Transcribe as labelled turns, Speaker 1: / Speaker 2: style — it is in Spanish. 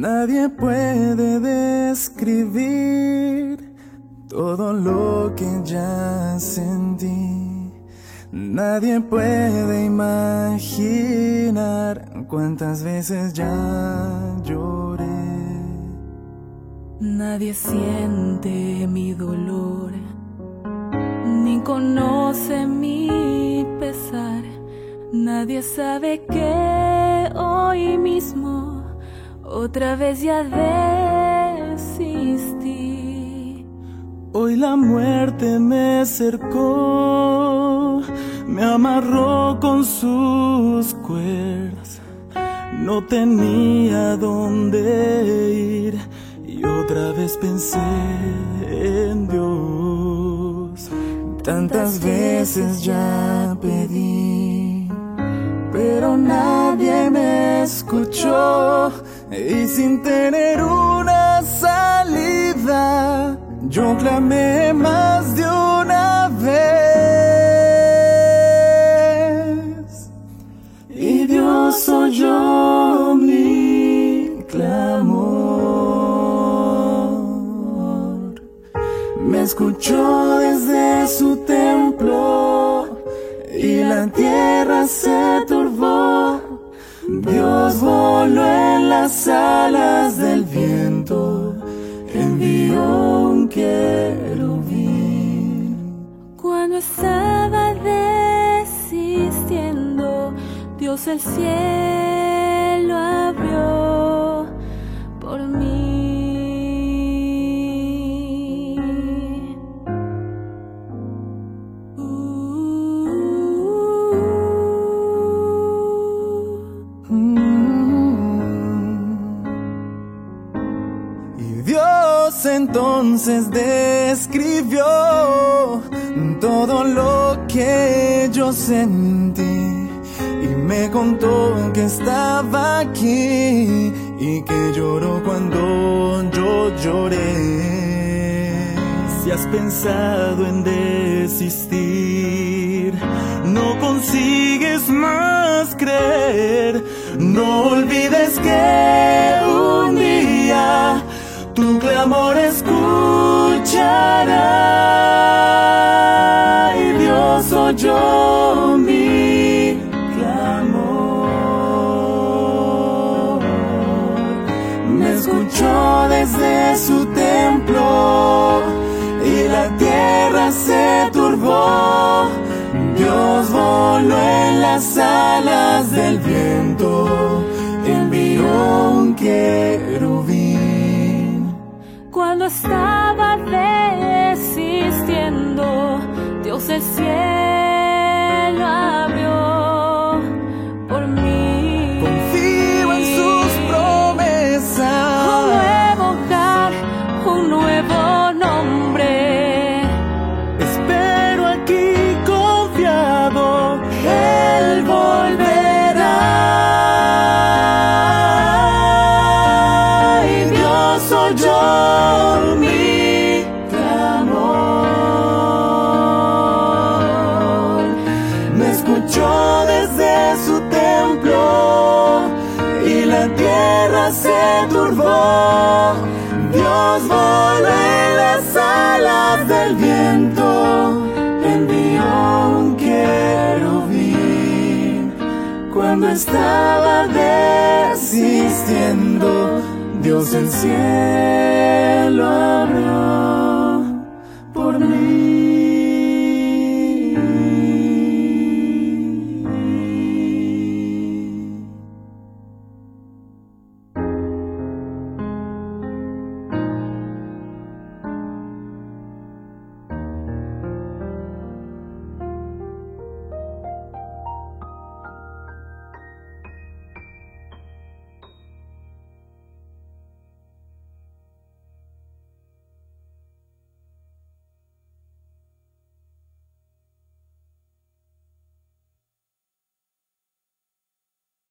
Speaker 1: Nadie puede describir todo lo que ya sentí. Nadie puede imaginar cuántas veces ya lloré.
Speaker 2: Nadie siente mi dolor, ni conoce mi pesar. Nadie sabe que hoy mismo otra vez ya desistí.
Speaker 1: Hoy la muerte me cercó, me amarró con sus cuerdas. No tenía dónde ir y otra vez pensé en Dios. Tantas veces ya pedí, pero nadie me escuchó. Y sin tener una salida, yo clamé más de una vez. Y Dios oyó mi clamor. Me escuchó desde su templo y la tierra se turbó. Dios voló en las alas del viento, envió un querubín.
Speaker 2: Cuando estaba desistiendo, Dios el cielo abrió por mí.
Speaker 1: Dios entonces describió todo lo que yo sentí y me contó que estaba aquí y que lloró cuando yo lloré. Si has pensado en desistir, no consigues más creer. No olvides que un día tu clamor escuchará. Y Dios oyó mi clamor. Me escuchó desde su templo y la tierra se turbó. Dios voló en las alas del viento, envió un querubín.
Speaker 2: Cuando estaba desistiendo, Dios el cielo abrió por mí.
Speaker 1: Confío en sus promesas.
Speaker 2: Un nuevo hogar, un nuevo nombre.
Speaker 1: Espero aquí confiado, Él volverá. Y Dios oyó mi clamor. Me escuchó desde su templo y la tierra se turbó. Dios voló en las alas del viento, envió un querubín. Cuando estaba desistiendo, Dios el cielo abrió.